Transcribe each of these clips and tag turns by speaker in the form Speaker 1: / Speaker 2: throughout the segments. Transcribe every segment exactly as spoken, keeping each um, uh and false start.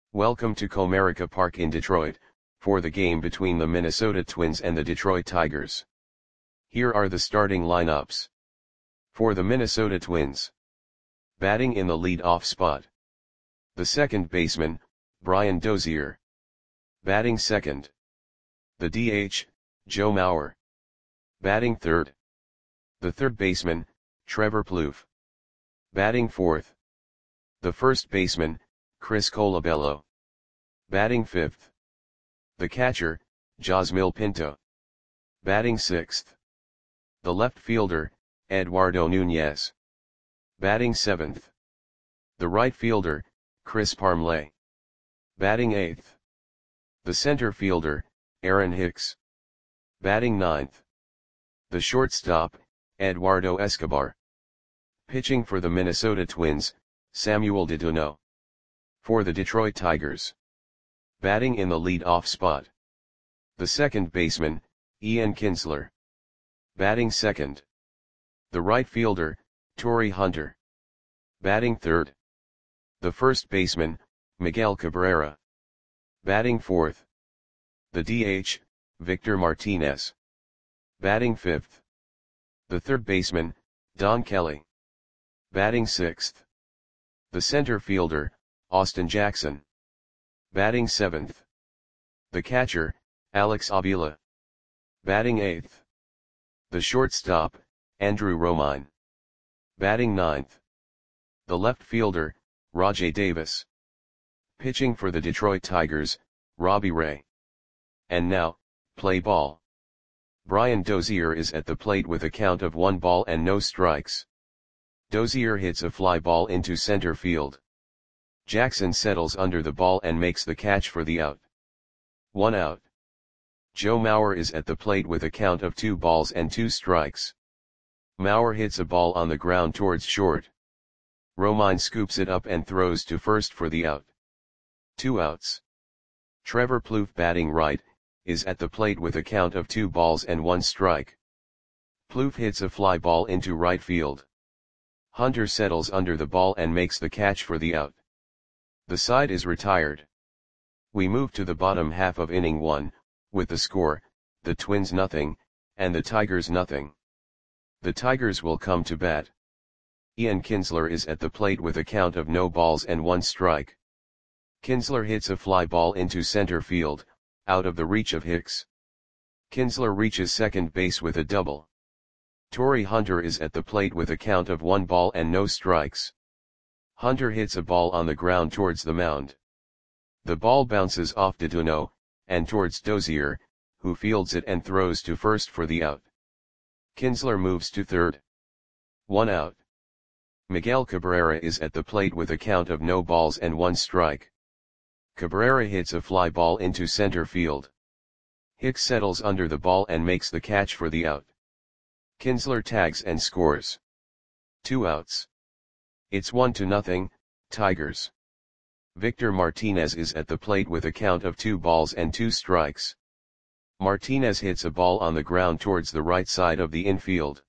Speaker 1: Welcome to Comerica Park in Detroit, for the game between the Minnesota Twins and the Detroit Tigers. Here are the starting lineups. For the Minnesota Twins. Batting in the lead-off spot. The second baseman, Brian Dozier. Batting second. The D H, Joe Mauer. Batting third. The third baseman, Trevor Plouffe. Batting fourth. The first baseman, Chris Colabello. Batting fifth. The catcher, Josmil Pinto. Batting sixth. The left fielder, Eduardo Nunez. Batting seventh. The right fielder, Chris Parmelee. Batting eighth. The center fielder, Aaron Hicks. Batting ninth. The shortstop, Eduardo Escobar. Pitching for the Minnesota Twins, Samuel DeDuno. For the Detroit Tigers. Batting in the lead-off spot. The second baseman, Ian Kinsler. Batting second. The right fielder, Torii Hunter. Batting third. The first baseman, Miguel Cabrera. Batting fourth. The D H, Victor Martinez. Batting fifth. The third baseman, Don Kelly. Batting sixth. The center fielder, Austin Jackson. Batting seventh. The catcher, Alex Avila. Batting eighth. The shortstop, Andrew Romine. Batting ninth. The left fielder, Rajai Davis. Pitching for the Detroit Tigers, Robbie Ray. And now, play ball. Brian Dozier is at the plate with a count of one ball and no strikes. Dozier hits a fly ball into center field. Jackson settles under the ball and makes the catch for the out. One out. Joe Mauer is at the plate with a count of two balls and two strikes. Mauer hits a ball on the ground towards short. Romine scoops it up and throws to first for the out. Two outs. Trevor Plouffe, batting right, is at the plate with a count of two balls and one strike. Plouffe hits a fly ball into right field. Hunter settles under the ball and makes the catch for the out. The side is retired. We move to the bottom half of inning one, with the score, the Twins nothing, and the Tigers nothing. The Tigers will come to bat. Ian Kinsler is at the plate with a count of no balls and one strike. Kinsler hits a fly ball into center field, out of the reach of Hicks. Kinsler reaches second base with a double. Torii Hunter is at the plate with a count of one ball and no strikes. Hunter hits a ball on the ground towards the mound. The ball bounces off DeDuno, and towards Dozier, who fields it and throws to first for the out. Kinsler moves to third. One out. Miguel Cabrera is at the plate with a count of no balls and one strike. Cabrera hits a fly ball into center field. Hicks settles under the ball and makes the catch for the out. Kinsler tags and scores. Two outs. It's one to nothing, Tigers. Victor Martinez is at the plate with a count of two balls and two strikes. Martinez hits a ball on the ground towards the right side of the infield.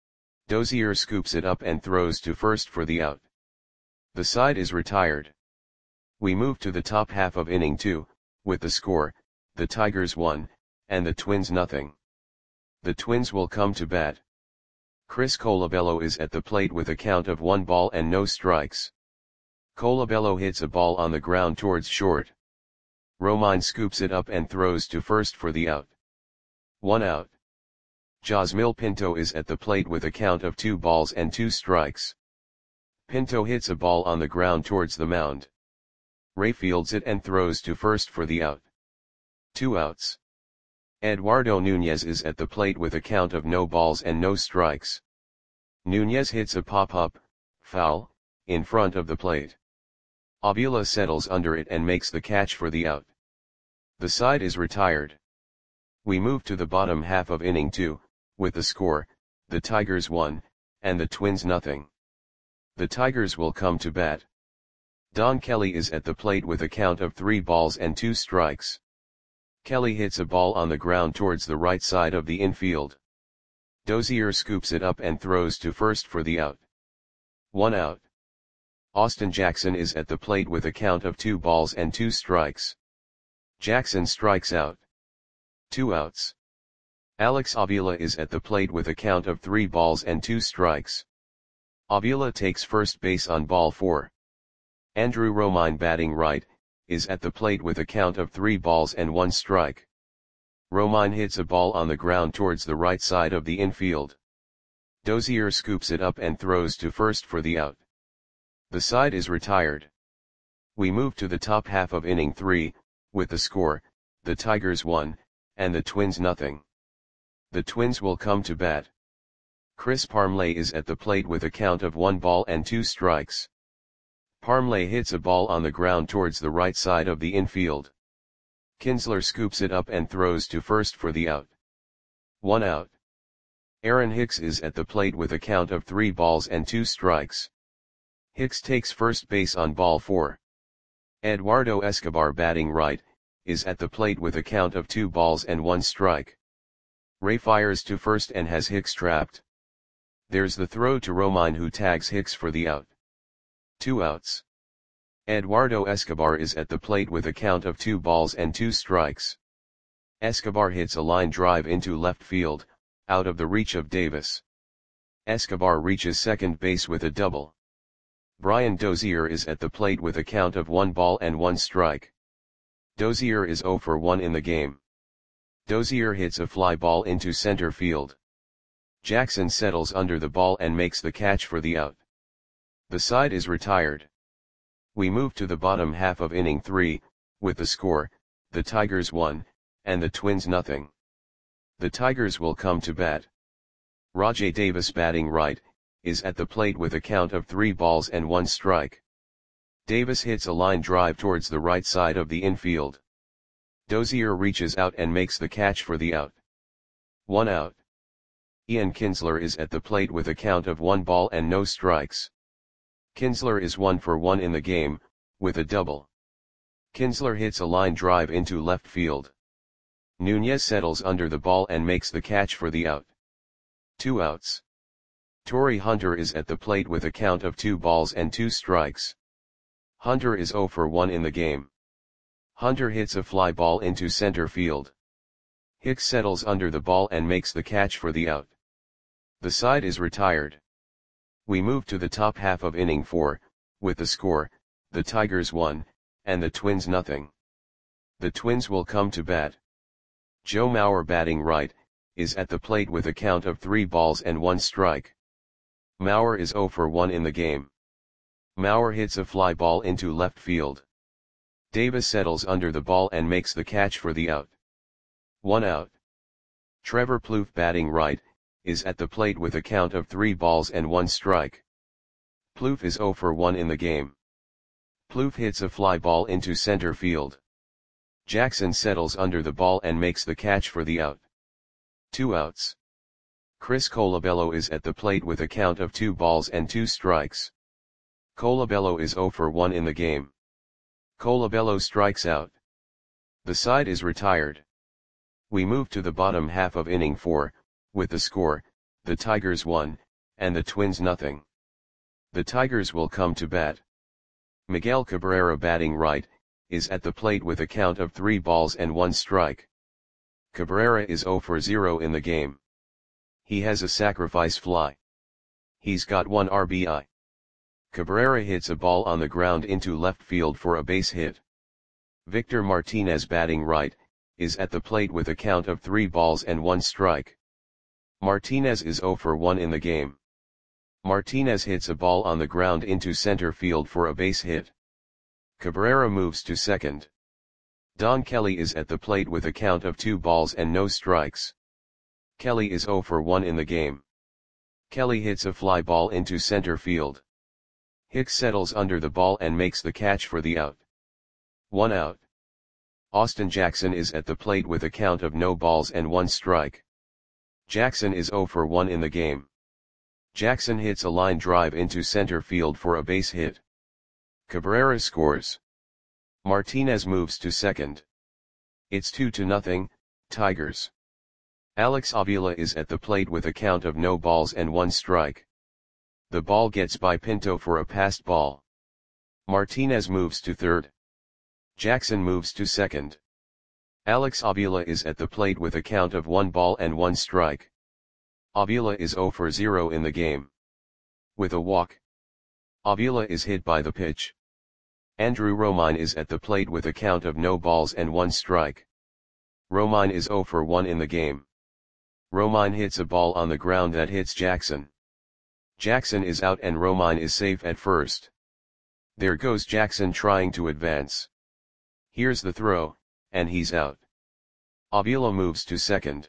Speaker 1: Dozier scoops it up and throws to first for the out. The side is retired. We move to the top half of inning two, with the score, the Tigers one, and the Twins nothing. The Twins will come to bat. Chris Colabello is at the plate with a count of one ball and no strikes. Colabello hits a ball on the ground towards short. Romine scoops it up and throws to first for the out. One out. Josmil Pinto is at the plate with a count of two balls and two strikes. Pinto hits a ball on the ground towards the mound. Ray fields it and throws to first for the out. Two outs. Eduardo Nunez is at the plate with a count of no balls and no strikes. Nunez hits a pop-up, foul, in front of the plate. Avila settles under it and makes the catch for the out. The side is retired. We move to the bottom half of inning two, with the score, the Tigers one, and the Twins nothing. The Tigers will come to bat. Don Kelly is at the plate with a count of three balls and two strikes. Kelly hits a ball on the ground towards the right side of the infield. Dozier scoops it up and throws to first for the out. One out. Austin Jackson is at the plate with a count of two balls and two strikes. Jackson strikes out. Two outs. Alex Avila is at the plate with a count of three balls and two strikes. Avila takes first base on ball four. Andrew Romine, batting right, is at the plate with a count of three balls and one strike. Romine hits a ball on the ground towards the right side of the infield. Dozier scoops it up and throws to first for the out. The side is retired. We move to the top half of inning three, with the score, the Tigers one, and the Twins nothing. The Twins will come to bat. Chris Parmelee is at the plate with a count of one ball and two strikes. Parmelee hits a ball on the ground towards the right side of the infield. Kinsler scoops it up and throws to first for the out. One out. Aaron Hicks is at the plate with a count of three balls and two strikes. Hicks takes first base on ball four. Eduardo Escobar, batting right, is at the plate with a count of two balls and one strike. Ray fires to first and has Hicks trapped. There's the throw to Romine, who tags Hicks for the out. Two outs. Eduardo Escobar is at the plate with a count of two balls and two strikes. Escobar hits a line drive into left field, out of the reach of Davis. Escobar reaches second base with a double. Brian Dozier is at the plate with a count of one ball and one strike. Dozier is zero for one in the game. Dozier hits a fly ball into center field. Jackson settles under the ball and makes the catch for the out. The side is retired. We move to the bottom half of inning three, with the score, the Tigers one, and the Twins nothing. The Tigers will come to bat. Rajai Davis, batting right, is at the plate with a count of three balls and one strike. Davis hits a line drive towards the right side of the infield. Dozier reaches out and makes the catch for the out. One out. Ian Kinsler is at the plate with a count of one ball and no strikes. Kinsler is one for one in the game, with a double. Kinsler hits a line drive into left field. Nunez settles under the ball and makes the catch for the out. Two outs. Torrey Hunter is at the plate with a count of two balls and two strikes. Hunter is zero for one in the game. Hunter hits a fly ball into center field. Hicks settles under the ball and makes the catch for the out. The side is retired. We move to the top half of inning four, with the score, the Tigers one, and the Twins nothing. The Twins will come to bat. Joe Mauer, batting right, is at the plate with a count of three balls and one strike. Mauer is zero for one in the game. Mauer hits a fly ball into left field. Davis settles under the ball and makes the catch for the out. One out. Trevor Plouffe, batting right, is at the plate with a count of three balls and one strike. Plouffe is zero for one in the game. Plouffe hits a fly ball into center field. Jackson settles under the ball and makes the catch for the out. Two outs. Chris Colabello is at the plate with a count of two balls and two strikes. Colabello is zero for one in the game. Colabello strikes out. The side is retired. We move to the bottom half of inning four, with the score, the Tigers one, and the Twins nothing. The Tigers will come to bat. Miguel Cabrera, batting right, is at the plate with a count of three balls and one strike. Cabrera is zero for zero in the game. He has a sacrifice fly. He's got one R B I. Cabrera hits a ball on the ground into left field for a base hit. Victor Martinez, batting right, is at the plate with a count of three balls and one strike. Martinez is zero for one in the game. Martinez hits a ball on the ground into center field for a base hit. Cabrera moves to second. Don Kelly is at the plate with a count of two balls and no strikes. Kelly is zero for one in the game. Kelly hits a fly ball into center field. Hicks settles under the ball and makes the catch for the out. One out. Austin Jackson is at the plate with a count of no balls and one strike. Jackson is zero for one in the game. Jackson hits a line drive into center field for a base hit. Cabrera scores. Martinez moves to second. It's two to nothing, Tigers. Alex Avila is at the plate with a count of no balls and one strike. The ball gets by Pinto for a passed ball. Martinez moves to third. Jackson moves to second. Alex Avila is at the plate with a count of one ball and one strike. Avila is zero for zero in the game. With a walk. Avila is hit by the pitch. Andrew Romine is at the plate with a count of no balls and one strike. Romine is zero for one in the game. Romine hits a ball on the ground that hits Jackson. Jackson is out and Romine is safe at first. There goes Jackson trying to advance. Here's the throw, and he's out. Avila moves to second.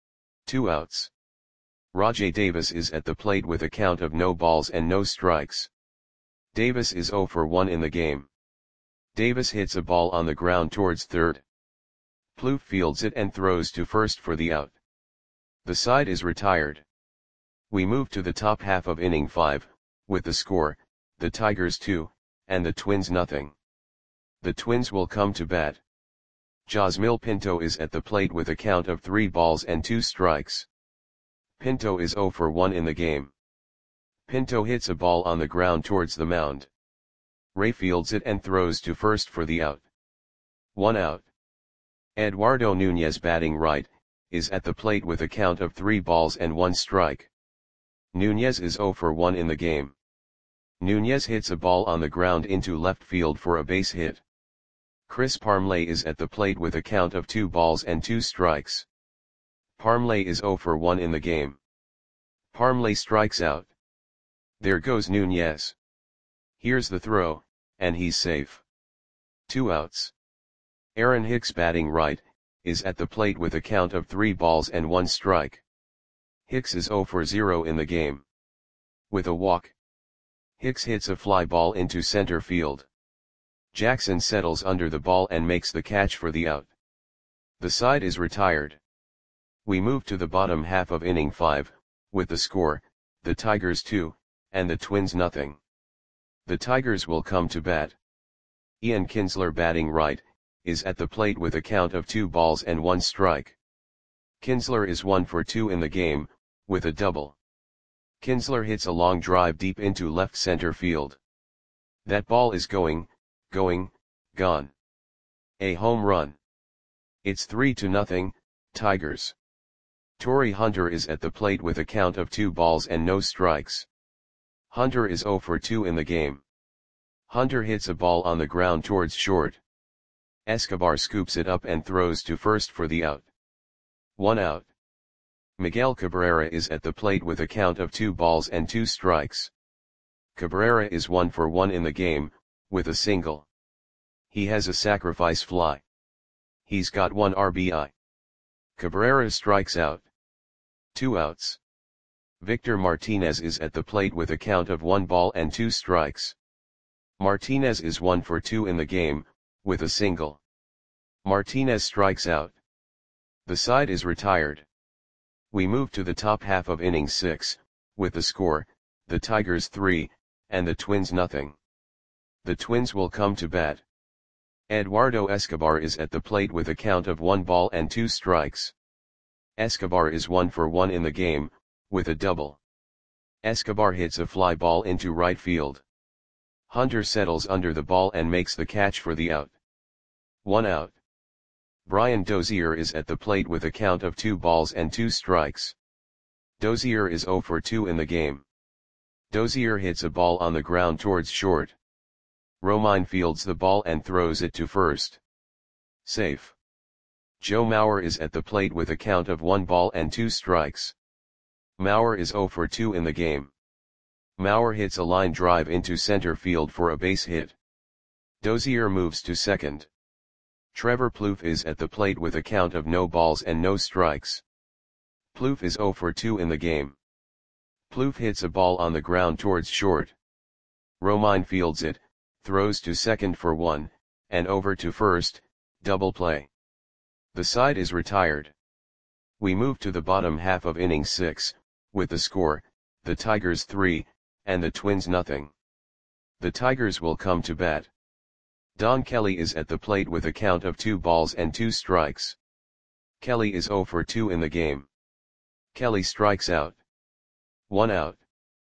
Speaker 1: Two outs. Rajai Davis is at the plate with a count of no balls and no strikes. Davis is zero for one in the game. Davis hits a ball on the ground towards third. Plouffe fields it and throws to first for the out. The side is retired. We move to the top half of inning five, with the score, the Tigers two, and the Twins nothing. The Twins will come to bat. Josmil Pinto is at the plate with a count of three balls and two strikes. Pinto is zero for one in the game. Pinto hits a ball on the ground towards the mound. Ray fields it and throws to first for the out. One out. Eduardo Nunez batting right, is at the plate with a count of three balls and one strike. Nunez is zero for one in the game. Nunez hits a ball on the ground into left field for a base hit. Chris Parmelee is at the plate with a count of two balls and two strikes. Parmelee is zero for one in the game. Parmelee strikes out. There goes Nunez. Here's the throw, and he's safe. Two outs. Aaron Hicks batting right, is at the plate with a count of three balls and one strike. Hicks is zero for zero in the game. With a walk. Hicks hits a fly ball into center field. Jackson settles under the ball and makes the catch for the out. The side is retired. We move to the bottom half of inning five, with the score, the Tigers two, and the Twins nothing. The Tigers will come to bat. Ian Kinsler batting right, is at the plate with a count of two balls and one strike. Kinsler is one for two in the game, with a double. Kinsler hits a long drive deep into left center field. That ball is going, going, gone. A home run. It's three to nothing, Tigers. Torrey Hunter is at the plate with a count of two balls and no strikes. Hunter is zero for two in the game. Hunter hits a ball on the ground towards short. Escobar scoops it up and throws to first for the out. One out. Miguel Cabrera is at the plate with a count of two balls and two strikes. Cabrera is one for one in the game, with a single. He has a sacrifice fly. He's got one R B I. Cabrera strikes out. Two outs. Victor Martinez is at the plate with a count of one ball and two strikes. Martinez is one for two in the game, with a single. Martinez strikes out. The side is retired. We move to the top half of inning six, with the score, the Tigers three, and the Twins nothing. The Twins will come to bat. Eduardo Escobar is at the plate with a count of one ball and two strikes. Escobar is one for one in the game, with a double. Escobar hits a fly ball into right field. Hunter settles under the ball and makes the catch for the out. One out. Brian Dozier is at the plate with a count of two balls and two strikes. Dozier is zero for two in the game. Dozier hits a ball on the ground towards short. Romine fields the ball and throws it to first. Safe. Joe Mauer is at the plate with a count of one ball and two strikes. Mauer is zero for two in the game. Mauer hits a line drive into center field for a base hit. Dozier moves to second. Trevor Plouffe is at the plate with a count of no balls and no strikes. Plouffe is zero for two in the game. Plouffe hits a ball on the ground towards short. Romine fields it, throws to second for one, and over to first, double play. The side is retired. We move to the bottom half of inning six, with the score, the Tigers three, and the Twins nothing. The Tigers will come to bat. Don Kelly is at the plate with a count of two balls and two strikes. Kelly is zero for two in the game. Kelly strikes out. One out.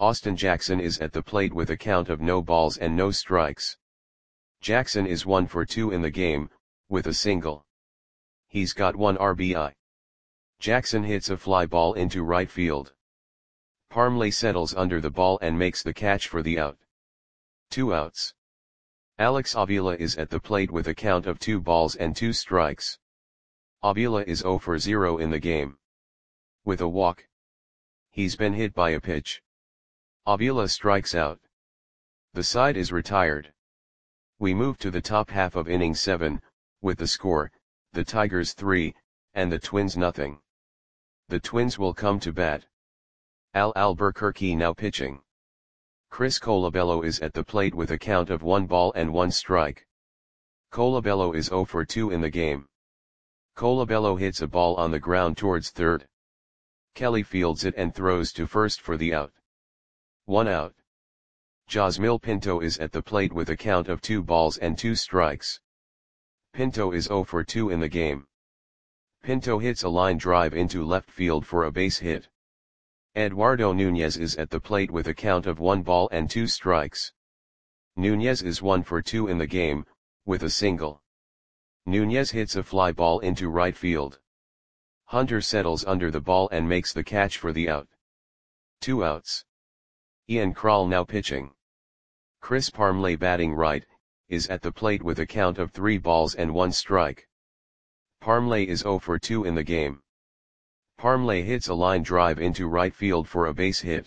Speaker 1: Austin Jackson is at the plate with a count of no balls and no strikes. Jackson is one for two in the game, with a single. He's got one R B I. Jackson hits a fly ball into right field. Parmley settles under the ball and makes the catch for the out. Two outs. Alex Avila is at the plate with a count of two balls and two strikes. Avila is zero for zero in the game. With a walk. He's been hit by a pitch. Avila strikes out. The side is retired. We move to the top half of inning seven, with the score, the Tigers three, and the Twins nothing. The Twins will come to bat. Al Albuquerque now pitching. Chris Colabello is at the plate with a count of one ball and one strike. Colabello is zero for two in the game. Colabello hits a ball on the ground towards third. Kelly fields it and throws to first for the out. One out. Josmil Pinto is at the plate with a count of two balls and two strikes. Pinto is zero for two in the game. Pinto hits a line drive into left field for a base hit. Eduardo Nunez is at the plate with a count of one ball and two strikes. Nunez is one for two in the game, with a single. Nunez hits a fly ball into right field. Hunter settles under the ball and makes the catch for the out. Two outs. Ian Krall now pitching. Chris Parmley batting right, is at the plate with a count of three balls and one strike. Parmley is zero for two in the game. Parmley hits a line drive into right field for a base hit.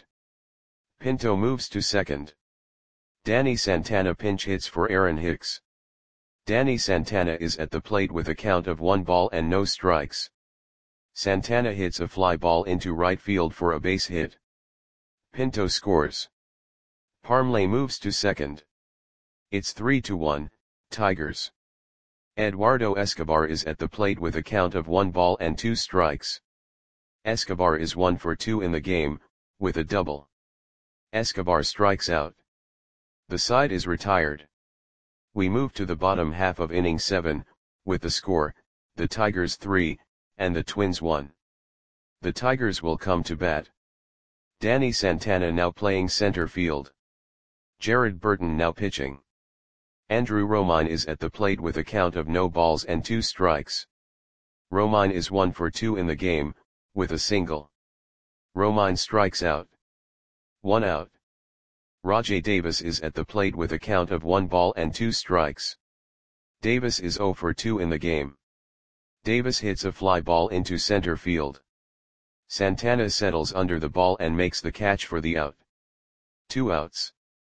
Speaker 1: Pinto moves to second. Danny Santana pinch hits for Aaron Hicks. Danny Santana is at the plate with a count of one ball and no strikes. Santana hits a fly ball into right field for a base hit. Pinto scores. Parmley moves to second. It's three to one, Tigers. Eduardo Escobar is at the plate with a count of one ball and two strikes. Escobar is one for two in the game, with a double. Escobar strikes out. The side is retired. We move to the bottom half of inning seven, with the score, the Tigers three, and the Twins one. The Tigers will come to bat. Danny Santana now playing center field. Jared Burton now pitching. Andrew Romine is at the plate with a count of no balls and two strikes. Romine is one for two in the game, with a single. Romine strikes out. One out. Rajai Davis is at the plate with a count of one ball and two strikes. Davis is zero for two in the game. Davis hits a fly ball into center field. Santana settles under the ball and makes the catch for the out. Two outs.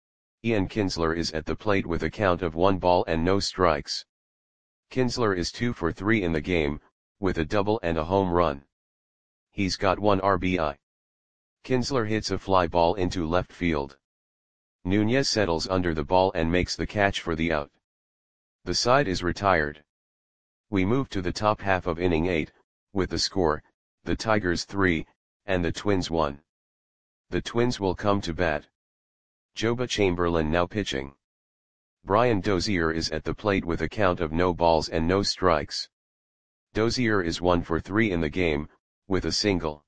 Speaker 1: Ian Kinsler is at the plate with a count of one ball and no strikes. Kinsler is two for three in the game, with a double and a home run. He's got one R B I. Kinsler hits a fly ball into left field. Nunez settles under the ball and makes the catch for the out. The side is retired. We move to the top half of inning eight, with the score, the Tigers three, and the Twins one. The Twins will come to bat. Joba Chamberlain now pitching. Brian Dozier is at the plate with a count of no balls and no strikes. Dozier is one for three in the game, with a single.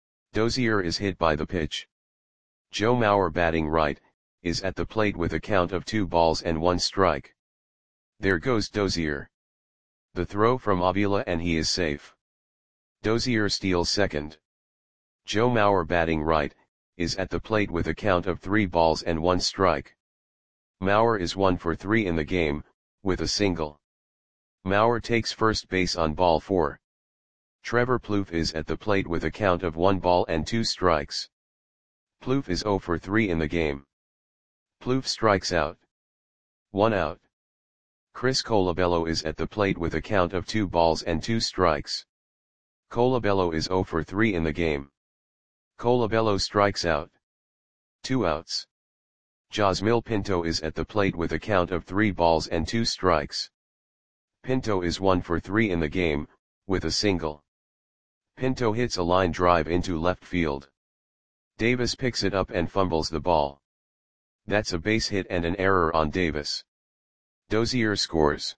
Speaker 1: Dozier is hit by the pitch. Joe Mauer batting right, is at the plate with a count of two balls and one strike. There goes Dozier. The throw from Avila and he is safe. Dozier steals second. Joe Mauer batting right, is at the plate with a count of three balls and one strike. Mauer is one for three in the game, with a single. Mauer takes first base on ball four. Trevor Plouffe is at the plate with a count of one ball and two strikes. Plouffe is zero for three in the game. Plouffe strikes out. One out. Chris Colabello is at the plate with a count of two balls and two strikes. Colabello is zero for three in the game. Colabello strikes out. Two outs. Josmil Pinto is at the plate with a count of three balls and two strikes. Pinto is one for three in the game, with a single. Pinto hits a line drive into left field. Davis picks it up and fumbles the ball. That's a base hit and an error on Davis. Dozier scores.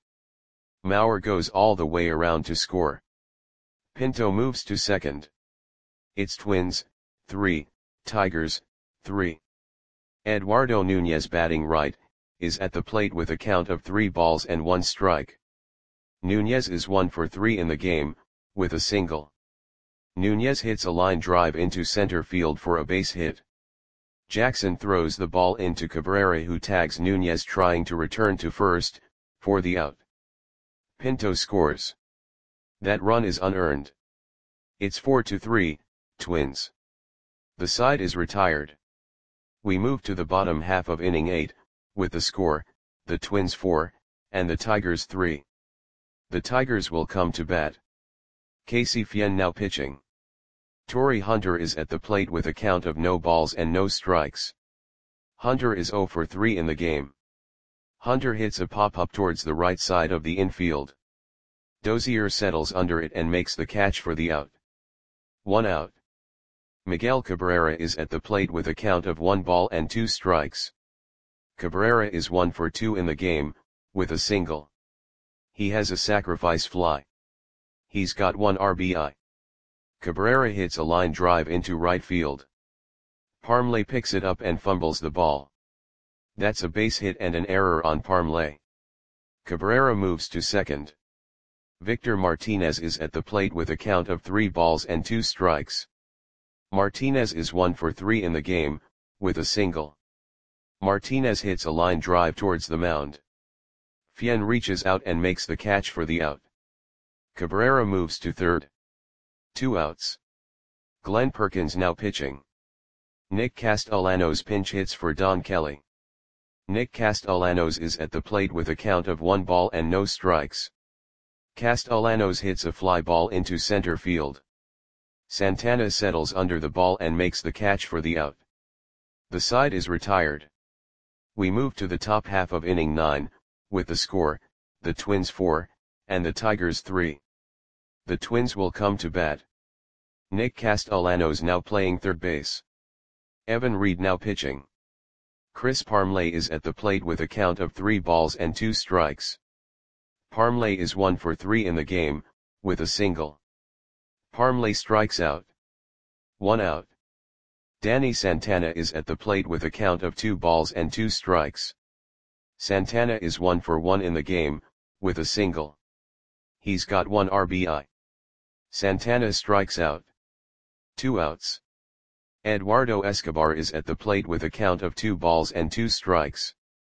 Speaker 1: Mauer goes all the way around to score. Pinto moves to second. It's Twins, three, Tigers, three. Eduardo Nunez batting right, is at the plate with a count of three balls and one strike. Nunez is one for three in the game, with a single. Nunez hits a line drive into center field for a base hit. Jackson throws the ball into Cabrera, who tags Nunez trying to return to first, for the out. Pinto scores. That run is unearned. It's four to three, Twins. The side is retired. We move to the bottom half of inning eight, with the score, the Twins four, and the Tigers three. The Tigers will come to bat. Casey Fien now pitching. Torrey Hunter is at the plate with a count of no balls and no strikes. Hunter is zero for three in the game. Hunter hits a pop-up towards the right side of the infield. Dozier settles under it and makes the catch for the out. One out. Miguel Cabrera is at the plate with a count of one ball and two strikes. Cabrera is one for two in the game, with a single. He has a sacrifice fly. He's got one R B I. Cabrera hits a line drive into right field. Parmley picks it up and fumbles the ball. That's a base hit and an error on Parmley. Cabrera moves to second. Victor Martinez is at the plate with a count of three balls and two strikes. Martinez is one for three in the game, with a single. Martinez hits a line drive towards the mound. Fien reaches out and makes the catch for the out. Cabrera moves to third. Two outs. Glenn Perkins now pitching. Nick Castellanos pinch hits for Don Kelly. Nick Castellanos is at the plate with a count of one ball and no strikes. Castellanos hits a fly ball into center field. Santana settles under the ball and makes the catch for the out. The side is retired. We move to the top half of inning nine, with the score, the Twins four, and the Tigers three. The Twins will come to bat. Nick Castellanos now playing third base. Evan Reed now pitching. Chris Parmley is at the plate with a count of three balls and two strikes. Parmley is one for three in the game, with a single. Parmley strikes out. One out. Danny Santana is at the plate with a count of two balls and two strikes. Santana is one for one in the game, with a single. He's got one R B I. Santana strikes out. Two outs. Eduardo Escobar is at the plate with a count of two balls and two strikes.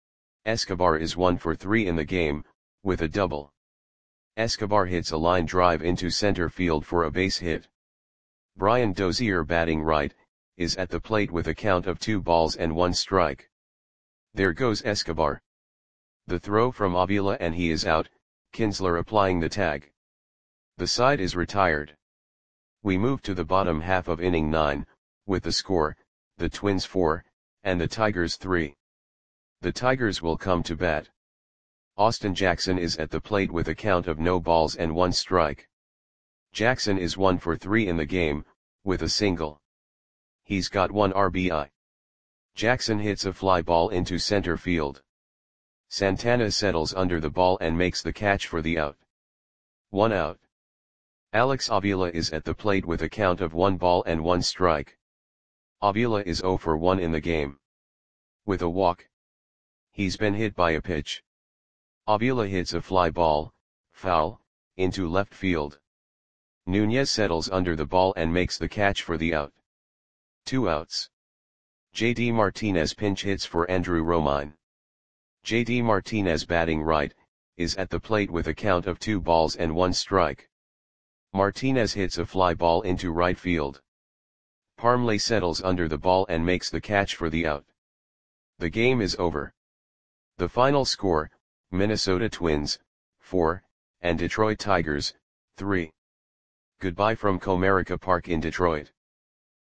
Speaker 1: Escobar is one for three in the game, with a double. Escobar hits a line drive into center field for a base hit. Brian Dozier batting right, is at the plate with a count of two balls and one strike. There goes Escobar. The throw from Avila and he is out, Kinsler applying the tag. The side is retired. We move to the bottom half of inning nine, with the score, the Twins four, and the Tigers three. The Tigers will come to bat. Austin Jackson is at the plate with a count of no balls and one strike. Jackson is one for three in the game, with a single. He's got one R B I. Jackson hits a fly ball into center field. Santana settles under the ball and makes the catch for the out. One out. Alex Avila is at the plate with a count of one ball and one strike. Avila is zero for one in the game. With a walk. He's been hit by a pitch. Avila hits a fly ball, foul, into left field. Nunez settles under the ball and makes the catch for the out. Two outs. J D Martinez pinch hits for Andrew Romine. J D Martinez batting right, is at the plate with a count of two balls and one strike. Martinez hits a fly ball into right field. Parmley settles under the ball and makes the catch for the out. The game is over. The final score, Minnesota Twins, four, and Detroit Tigers, three. Goodbye from Comerica Park in Detroit.